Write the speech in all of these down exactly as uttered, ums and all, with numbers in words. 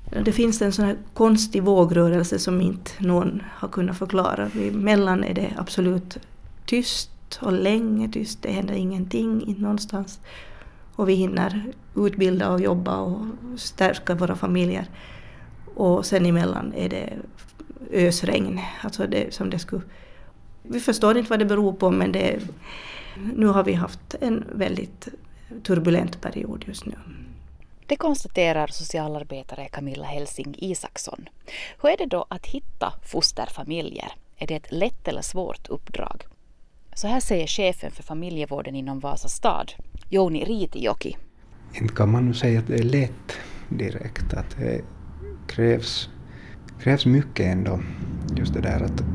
Det finns en sån här konstig vågrörelse som inte någon har kunnat förklara. Emellan är det absolut tyst och länge tyst. Det händer ingenting, inte någonstans. Och vi hinner utbilda och jobba och stärka våra familjer. Och sen emellan är det ösregn. Alltså det, som det skulle... Vi förstår inte vad det beror på, men det, nu har vi haft en väldigt turbulent period just nu. Det konstaterar socialarbetare Camilla Helsing Isaksson. Hur är det då att hitta fosterfamiljer? Är det ett lätt eller svårt uppdrag? Så här säger chefen för familjevården inom Vasa stad, Jouni Riitijoki. Inte kan man nu säga att det är lätt direkt. Att det krävs, krävs mycket ändå. Just det där att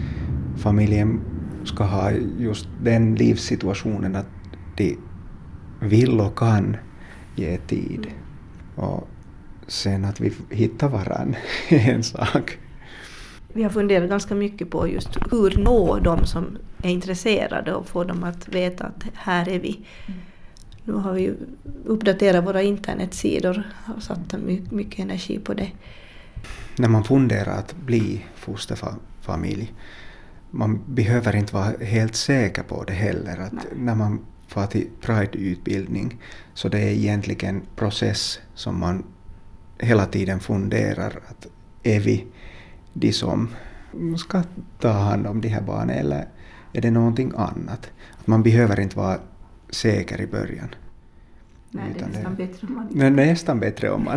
familjen ska ha just den livssituationen att de vill och kan ge tid. Och sen att vi hittar varann är en sak. Vi har funderat ganska mycket på just hur nå de som är intresserade och få dem att veta att här är vi. Mm. Nu har vi uppdaterat våra internetsidor och satt mycket energi på det. När man funderar att bli fosterfamilj, man behöver inte vara helt säker på det heller. Att när man får till Pride-utbildning så det är egentligen en process som man hela tiden funderar att är vi de som ska ta hand om de här barnen eller är det någonting annat? Att man behöver inte vara säker i början. Nej, det är nästan det, bättre om man... Det är nästan bättre om man...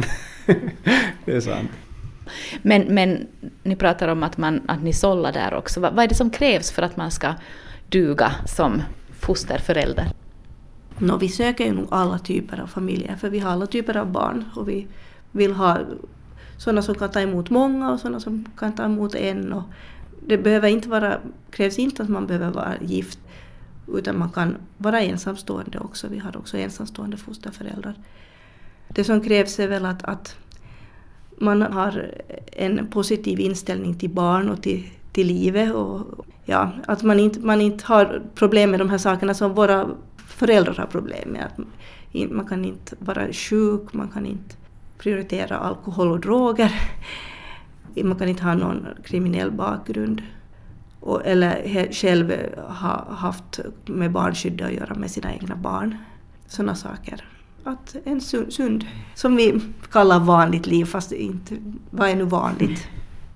det är sant. Men, men ni pratar om att, man, att ni sållar där också. Vad, vad är det som krävs för att man ska duga som fosterförälder? No, vi söker ju nog alla typer av familjer, för vi har alla typer av barn och vi vill ha sådana som kan ta emot många och sådana som kan ta emot en. Och det behöver inte vara, krävs inte att man behöver vara gift, utan man kan vara ensamstående också. Vi har också ensamstående fosterföräldrar. Det som krävs är väl att, att man har en positiv inställning till barn och till, till livet. Och, ja, att man inte, man inte har problem med de här sakerna som våra föräldrar har problem med. Att man kan inte vara sjuk, man kan inte prioritera alkohol och droger. Man kan inte ha någon kriminell bakgrund. Och, eller själv ha haft med barnskydd att göra med sina egna barn. Sådana saker. Att en sund, som vi kallar vanligt liv, fast inte, vad är nu vanligt?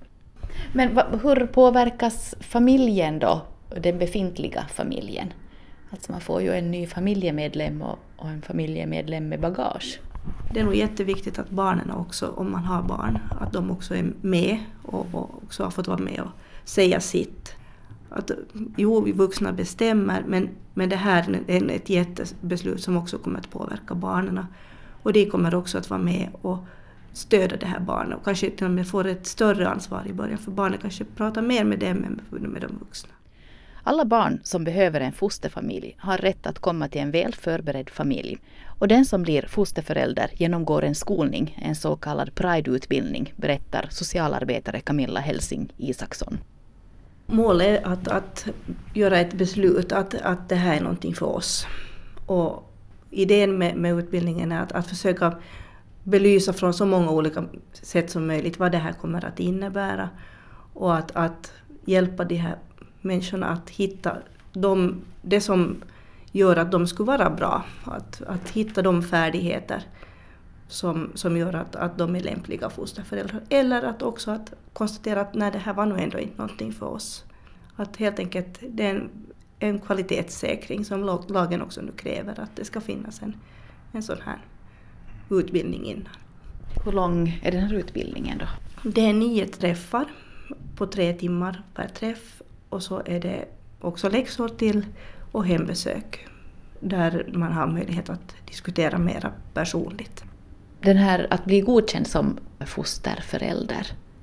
Men hur påverkas familjen då, den befintliga familjen? Alltså man får ju en ny familjemedlem och, och en familjemedlem med bagage. Det är nog jätteviktigt att barnen också, om man har barn, att de också är med och, och också har fått vara med och säga sitt. Att, jo, vi vuxna bestämmer, men, men det här är ett jättebeslut som också kommer att påverka barnen. Och de kommer också att vara med och stödja det här barnet och kanske till och med får ett större ansvar i början, för barnen kanske pratar mer med dem än med de vuxna. Alla barn som behöver en fosterfamilj har rätt att komma till en väl förberedd familj. Och den som blir fosterförälder genomgår en skolning, en så kallad Pride-utbildning, berättar socialarbetare Camilla Helsing Isaksson. Målet är att, att göra ett beslut att, att det här är någonting för oss. Och idén med, med utbildningen är att, att försöka belysa från så många olika sätt som möjligt vad det här kommer att innebära. Och att, att hjälpa de här människorna att hitta de, det som gör att de skulle vara bra. Att, att hitta de färdigheter som, som gör att, att de är lämpliga fosterföräldrar. Eller att också att konstatera att nej, det här var nog ändå inte någonting för oss. Att helt enkelt det är en, en kvalitetssäkring som lagen också nu kräver. Att det ska finnas en, en sån här utbildning innan. Hur lång är den här utbildningen då? Det är nio träffar på tre timmar per träff. Och så är det också läxor till och hembesök där man har möjlighet att diskutera mera personligt. Den här att bli godkänd som fosterförälder,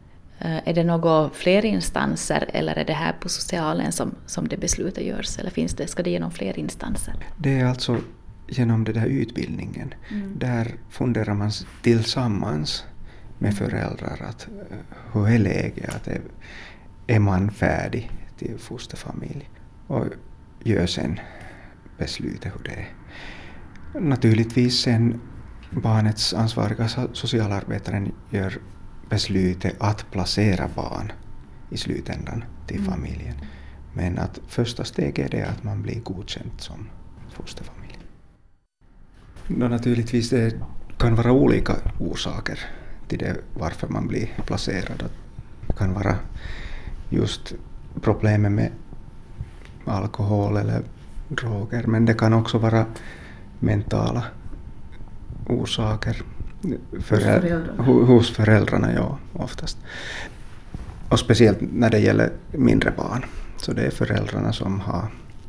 är det några fler instanser eller är det här på socialen som, som det beslutet görs? Eller finns det, ska det genom fler instanser? Det är alltså genom den här utbildningen. Mm. Där funderar man tillsammans med föräldrar att hur är läget, att är, är man färdig till fosterfamilj och gör sen beslutet hur det är. Naturligtvis sen Barnets ansvariga socialarbetaren gör beslutet att placera barn i slutändan till mm. familjen. Men att första steget är det att man blir godkänd som fosterfamilj. Då naturligtvis det kan vara olika orsaker till det varför man blir placerad. Det kan vara just problemet med alkohol eller droger, men det kan också vara mentala orsaker för, hos föräldrarna, hos föräldrarna ja, oftast. Och speciellt när det gäller mindre barn. Så det är föräldrarna som har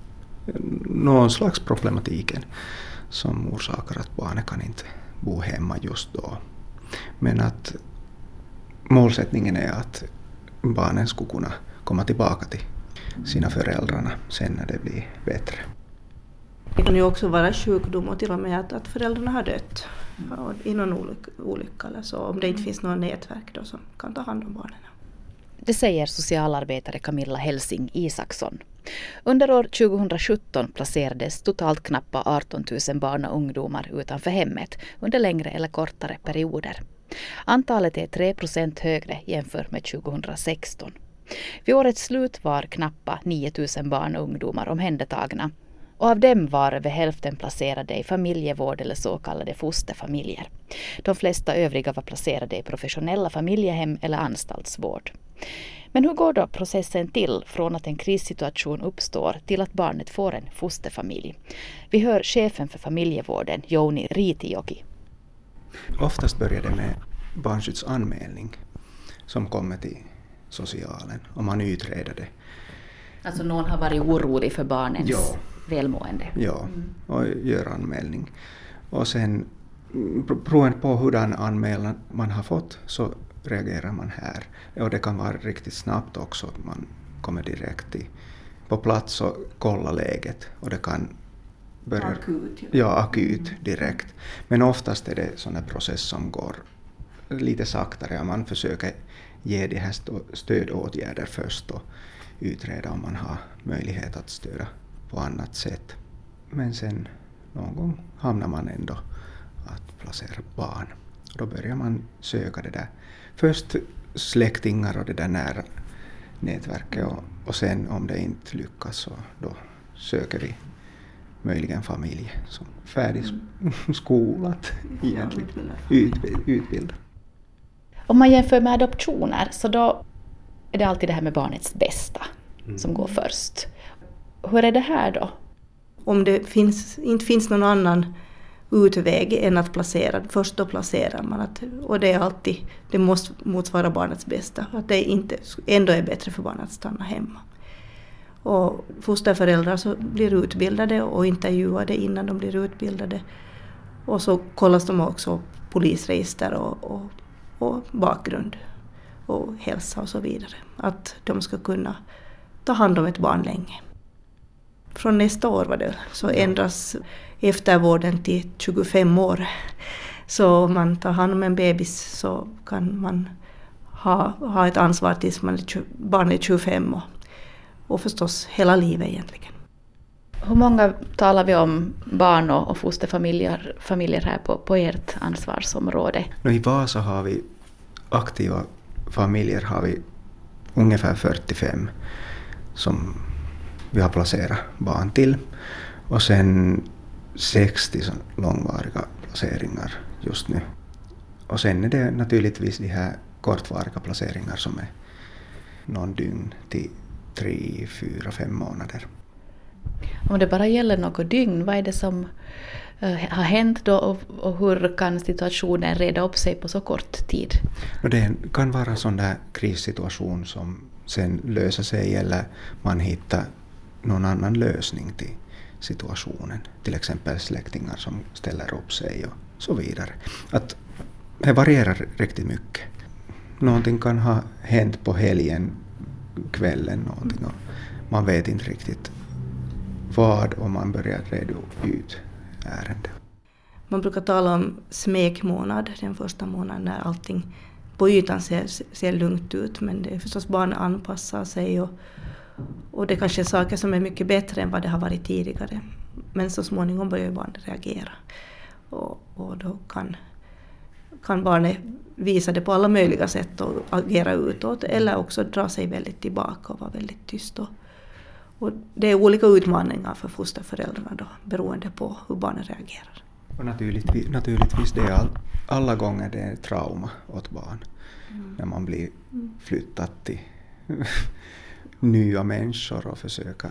någon slags problematiken som orsakar att barnet kan inte bo hemma just då. Men att målsättningen är att barnen skulle kunna komma tillbaka till sina föräldrar sen när det blir bättre. Det kan ju också vara sjukdom och till och med att, att föräldrarna har dött i någon olycka, olycka eller så, om det inte finns något nätverk då som kan ta hand om barnen. Det säger socialarbetare Camilla Helsing Isaksson. Under år tjugohundrasjutton placerades totalt knappt arton tusen barn och ungdomar utanför hemmet under längre eller kortare perioder. Antalet är tre procent högre jämfört med tjugohundrasexton. Vid årets slut var knappt nio tusen barn och ungdomar omhändertagna. Och av dem var över hälften placerade i familjevård eller så kallade fosterfamiljer. De flesta övriga var placerade i professionella familjehem eller anstaltsvård. Men hur går då processen till från att en krissituation uppstår till att barnet får en fosterfamilj? Vi hör chefen för familjevården, Jouni Riitijoki. Oftast börjar det med barnskyddsanmälning som kommer till socialen och man utreder det. Alltså någon har varit orolig för barnens ja. välmående? Ja, mm. och gör anmälning. Och sen beroende på hurdan anmälan man har fått så reagerar man här. Och det kan vara riktigt snabbt också. Man kommer direkt till, på plats och kollar läget. Och det kan börja... Akut. Ja, ja akut direkt. Men oftast är det sån en process som går lite saktare. Man försöker ge de här stödåtgärder först och utreda om man har möjlighet att stödja på annat sätt. Men sen någon gång hamnar man ändå att placera barn. Och då börjar man söka det där. Först släktingar och det där nära nätverket och, och sen om det inte lyckas så då söker vi möjligen familj som färdigskolat egentligen, ut, utbildad. Om man jämför med adoptioner så då är det alltid det här med barnets bästa mm. som går först. Hur är det här då? Om det finns, inte finns någon annan utväg än att placera, först då placerar man. Att, och det är alltid, det måste motsvara barnets bästa. Att det inte, ändå är bättre för barnet att stanna hemma. Och fosterföräldrar så blir utbildade och intervjuade innan de blir utbildade. Och så kollas de också polisregister och, och, och bakgrund och hälsa och så vidare. Att de ska kunna ta hand om ett barn länge. Från nästa år var det så ändras eftervården till tjugofem år. Så om man tar hand om en bebis så kan man ha, ha ett ansvar tills man är, barnet är tjugofem år. Och förstås hela livet egentligen. Hur många talar vi om barn och, och fosterfamiljer familjer här på, på ert ansvarsområde? I Vasa har vi aktiva familjer har vi ungefär fyrtiofem som vi har placerat barn till. Och sen sextio långvariga placeringar just nu. Och sen är det naturligtvis de här kortvariga placeringar som är någon dygn till tre, fyra, fem månader. Om det bara gäller något dygn, vad är det som uh, har hänt då och, och hur kan situationen reda upp sig på så kort tid? Det kan vara en sån där krissituation som sen löser sig eller man hittar någon annan lösning till situationen. Till exempel släktingar som ställer upp sig och så vidare. Att det varierar riktigt mycket. Någonting kan ha hänt på helgen, kvällen någonting och man vet inte riktigt vad och man börjar reda ut ärendet. Man brukar tala om smekmånad, den första månaden när allting på ytan ser, ser lugnt ut, men det är förstås barnet anpassar sig och, och det kanske är saker som är mycket bättre än vad det har varit tidigare. Men så småningom börjar barnet reagera. Och, och då kan, kan barnet visa det på alla möjliga sätt och agera utåt eller också dra sig väldigt tillbaka och vara väldigt tyst. Och, och det är olika utmaningar för fosterföräldrarna då, beroende på hur barnet reagerar. Och naturligtvis, naturligtvis det är all, alla gånger det är trauma åt barn. Mm. När man blir flyttad till nya människor och försöka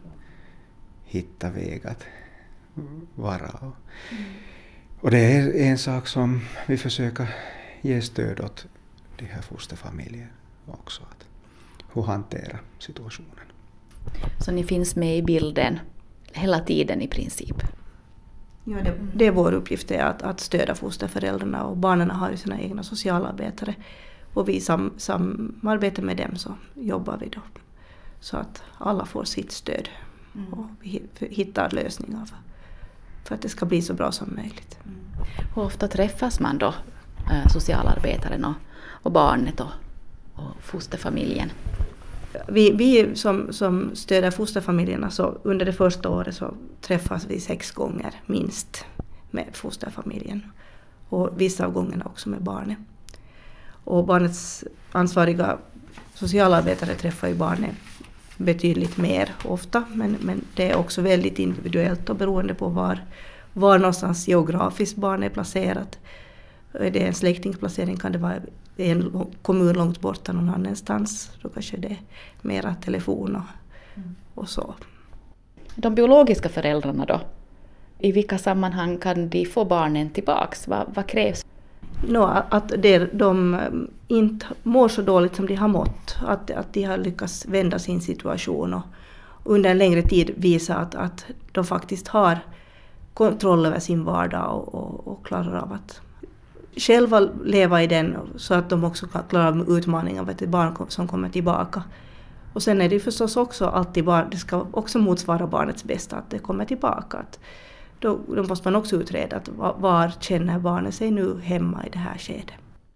hitta väg att vara. Och, mm. och det är en sak som vi försöker ge stöd åt de här fosterfamiljer också. Att hur hantera situationen. Så ni finns med i bilden hela tiden i princip? Ja, det, det är vår uppgift är att, att stödja fosterföräldrarna och barnen har ju sina egna socialarbetare och vi sam, samarbetar med dem så jobbar vi då så att alla får sitt stöd mm. och vi hittar lösningar för, för att det ska bli så bra som möjligt. Mm. Hur ofta träffas man då, socialarbetaren och, och barnet och, och fosterfamiljen? Vi, vi som, som stöder fosterfamiljerna så under det första året så träffas vi sex gånger minst med fosterfamiljen och vissa av gångerna också med barnet. Och barnets ansvariga socialarbetare träffar ju barnet betydligt mer ofta men, men det är också väldigt individuellt och beroende på var, var någonstans geografiskt barnet är placerat. Är det en släktingsplacering kan det vara en kommun långt borta någon annanstans. Då kanske det är mera telefon och, mm. och så. De biologiska föräldrarna då? I vilka sammanhang kan de få barnen tillbaks? Vad, vad krävs? No, att det, de inte mår så dåligt som de har mått. Att, att de har lyckats vända sin situation och under en längre tid visa att, att de faktiskt har kontroll över sin vardag och, och, och klarar av att själva leva i den så att de också kan klara av utmaningar med ett barn som kommer tillbaka. Och sen är det förstås också alltid barn, det ska också motsvara barnets bästa att det kommer tillbaka. Att då, då måste man också utreda att var, var känner barnet sig nu hemma i det här skedet.